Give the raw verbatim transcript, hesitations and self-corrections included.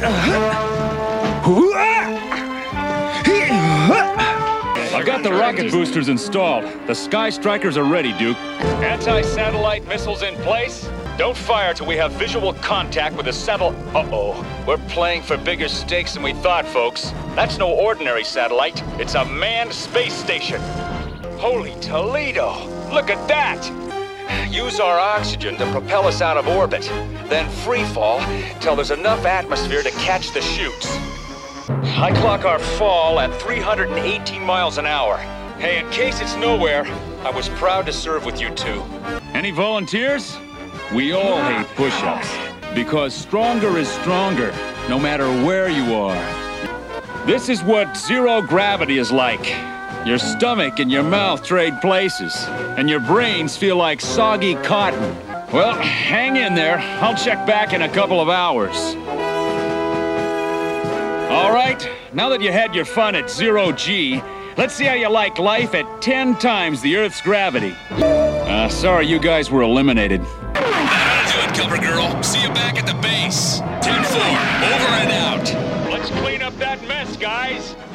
I've got the rocket boosters installed. The Sky Strikers are ready, Duke. Anti-satellite missiles in place? Don't fire till we have visual contact with the satellite. Uh-oh. We're playing for bigger stakes than we thought, folks. That's no ordinary satellite. It's a manned space station. Holy Toledo! Look at that! Use our oxygen to propel us out of orbit. Then free fall till there's enough atmosphere to catch the chutes. I clock our fall at three hundred eighteen miles an hour. Hey, in case it's nowhere, I was proud to serve with you two. Any volunteers? We all hate push-ups, because stronger is stronger, no matter where you are. This is what zero gravity is like. Your stomach and your mouth trade places, and your brains feel like soggy cotton. Well, hang in there. I'll check back in a couple of hours. All right, now that you had your fun at zero G, let's see how you like life at ten times the Earth's gravity. Uh, sorry you guys were eliminated. That'll do it, Cover Girl. See you back at the base. ten four, over and out. Let's clean up that mess, guys.